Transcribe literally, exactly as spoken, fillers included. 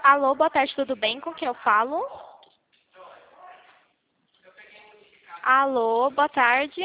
Alô, boa tarde, tudo bem? Com quem eu falo? Alô, boa tarde.